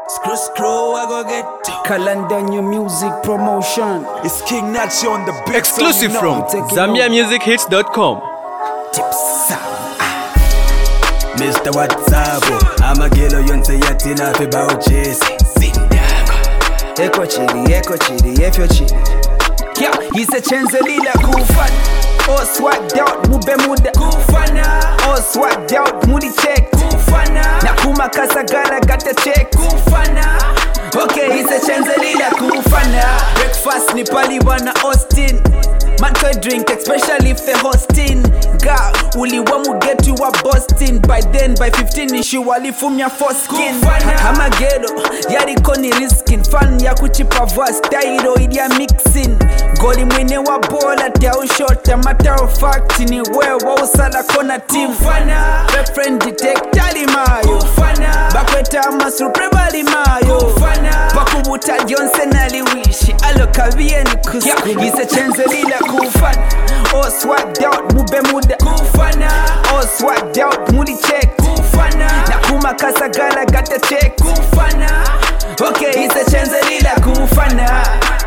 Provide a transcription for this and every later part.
Screw, I go get Calendar New Music Promotion. It's King Nachi on the beat. Exclusive from ZambiaMusicHits.com. Tips. Mr. WhatsApp, I'm a girl you say yati na fi bauchi. Eko chili, efyo chili. Yeah, yise chenze lila kufana. Oh swagged out, mube muda kufana. Oh swagged out, mudi check kufana. Na kuma kasagala gata check kufana. Okay, yise chenze lila kufana. Breakfast ni pali wana Austin. Man toy drink, especially if the hosting. Ga, uli wamu get you a Boston. By then, by 15, ishi wali fumya foreskin. Hama ghetto, yari koni risking. Fan ya kuchipa verse, tairo idia mixing. Goli mwine wa bola, tia ushort. A matter of fact, ni wewa usala kona team. Back friend detect, tali mayo. Bakweta amasuru prebali mayo. Bakubuta Johnson aliwishi. Alo kavie ni kusiku. Yise chenze lila kufana. Oh swagged out, mube muda kufana. Oh swagged out, mudi check kufana. Na kuma kasagala gata check kufana. Okay, yise chenze lila kufana.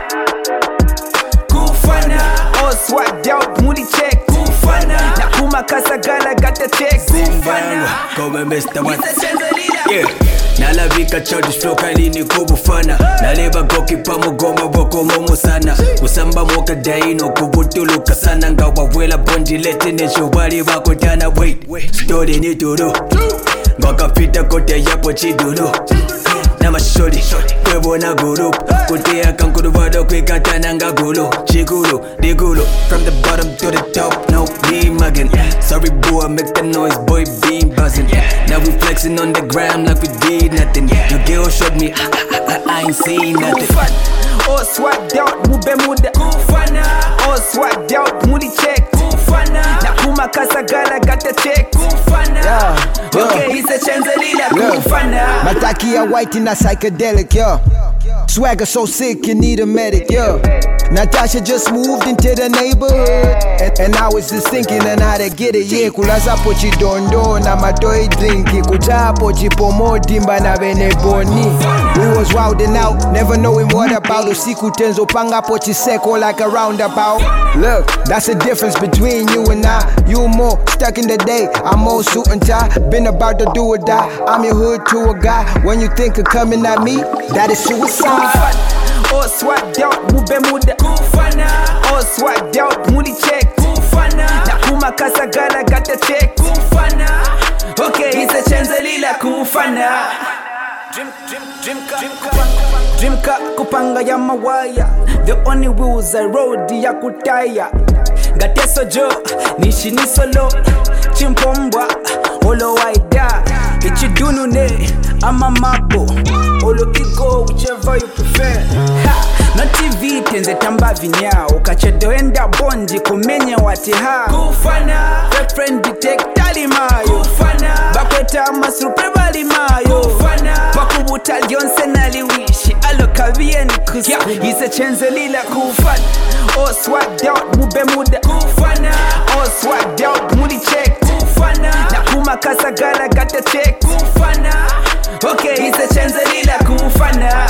Oh swagged out, mudi check kufana. Na kuma kasagala gata check kufana. Come Mr. WhatsApp. Yeah. Nalavika childish flow kalini kubufana. Naleba goki pamugoma boko momo sana. Kusamba moka daino kubutuluka sana. Ngawa wela bondi leti nesho wali wako tana. Wait, story ni turu Ngaka pita kote yapo chidulu. Nama shodi, kwebo na guru. Kote ya kankuru vado kwe katana nga gulu. Chigulu, digulu. From the bottom to the top, no beam again. Sorry boy, make the noise, boy beam buzzing. Now we flexing on the gram like we did nothing. Your girl showed me, I ain't seen nothing. Oh swagged out, mube muda kufana. Oh swagged out, mudi check kufana. Na kuma kasagala gata check kufana. Okay, ise chenze lila kufana. Mataki ya white in a psychedelic, yo. Swagger so sick you need a medic, yo. Natasha just moved into the neighborhood and I was just thinking on how to get it, yeah. Kulaza pochi dondo na matoi drinki. Kuja pochi pomo dimba na bene boni. We was wildin' out, never knowing what about. Usiku tenzo panga pochi seko like a roundabout. Look, that's the difference between you and I. You more stuck in the day, I'm more suit and tie. Been about to do or die, I'm your hood to a guy. When you think of coming at me, that is suicide. Oh swagged out, mube muda kufana. Oh swagged out, mudi check kufana. Na kuma kasagala gata check kufana. Okay, ise chenze lila kufana. Dreamka kupanga ya mawaya. The only wheels I rode ya kutaya. Gateso jo, nishi ni solo. Chimpombwa, olo waida. Ichidunu ne, ama mapo. Olo igo, whichever you prefer. Na TV tenze tamba vinyao. Kachedo enda bondi kumenye watiha. Kufana, friend detect tali mayo. Kufana, bakweta amasuru prebali mayo. Kufana, bakubuta Johnson aliwishi. Alo kavie ni kusiku. Yise chenze lila kufana. Oh swagged out, mube muda kufana. Oh swagged out, mudi check kufana. Na kuma kasagala gata check kufana. Okay, yise chenze lila kufana.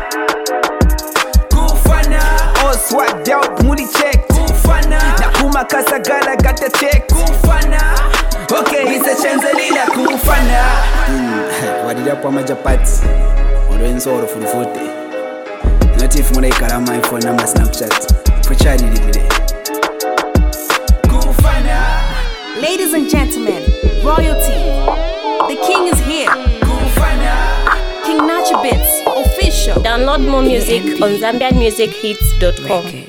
Oh swagged out, mudi check kufana. Na kuma kasagala gata check kufana. Okay, yise chenze lila kufana. Wadida kwa majapati Oro ensoro fulufute. Not if muna ikala my phone number Snapchat. Kuchari dide kufana. Ladies and gentlemen, royalty. The king is here. King Nachi Beats, official. Download more music on ZambiaMusicHits.com.